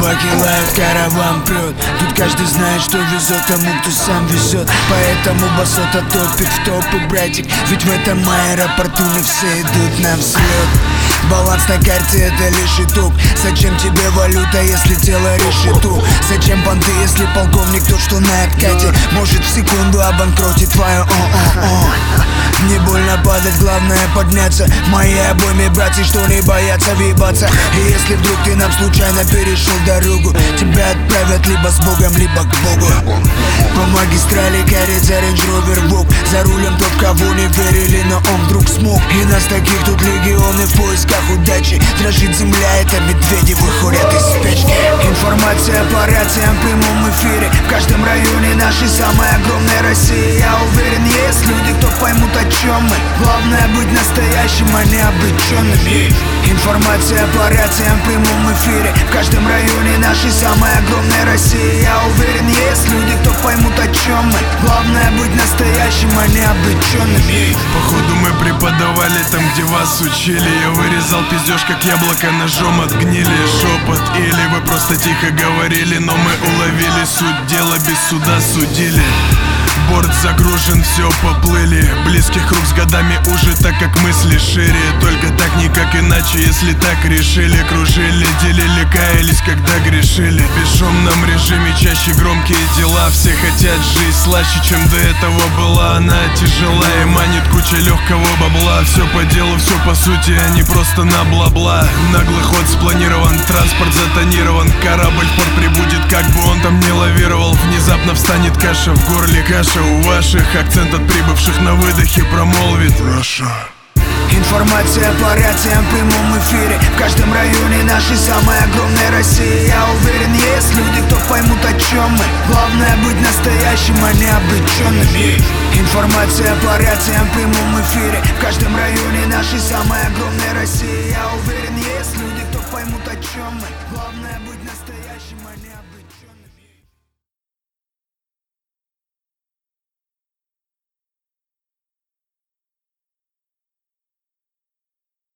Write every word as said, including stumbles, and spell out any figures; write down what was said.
Собаки лают, караван прет. Тут каждый знает, что везет тому, кто сам везет. Поэтому басота топит в топы, братик. Ведь в этом аэропорту не все идут на взлет. Баланс на карте — это лишь итог. Зачем тебе валюта, если тело решету? Зачем понты, если полковник тот, что на откате? Может в секунду обанкротить твое о-о-о. Не больно падать, главное подняться. В моей обойме братья, что не боятся въебаться. И если вдруг ты нам случайно перешел дорогу, тебя отправят либо с Богом, либо к Богу. По магистрали корится Range Rover Vogue. За рулем тот, кого не верили, но он вдруг смог. И нас таких тут легионы в поисках удачи. Дрожит земля, это медведи выходят из спячки. Информация по рациям в прямом эфире. В каждом районе нашей самой огромной России. Я уверен, есть люди, кто поймут, о чем мы. Главное быть настоящим, а не обреченным. Информация по рациям в прямом эфире. В каждом районе нашей самой огромной России. Я уверен, есть люди, кто поймут, о чем мы. Главное быть настоящим, а не обреченным. Походу мы преподавали там, где вас учили. Я вырезал пиздеж, как яблоко ножом от гнили. Шепот или вы просто тихо говорили, но мы уловили суть дела, без суда судили. Борт загружен, все поплыли. Близких рук с годами уже, так как мысли шире. Только так, никак иначе, если так решили. Кружили, делили, каялись, когда грешили. В бесшумном режиме чаще громкие дела. Все хотят жизнь слаще, чем до этого была. Она тяжела и манит куча легкого бабла. Все по делу, все по сути, а не просто на бла-бла. Наглый ход спланирован, транспорт затонирован. Корабль в порт прибудет, как бы он там не лавировал. Внезапно встанет каша в горле, каша у ваших. Акцент от прибывших на выдохе промолвит Russia. Информация по рациям в прямом эфире. В каждом районе нашей самой огромной России. Я уверен, есть люди, кто поймут, о чем мы. Главное быть настоящим, а не обреченным. Информация по рациям в прямом эфире. В каждом районе нашей самой огромной России. Я уверен, есть люди, кто поймут, о чем мы. Главное быть настоящим, а не обреченным.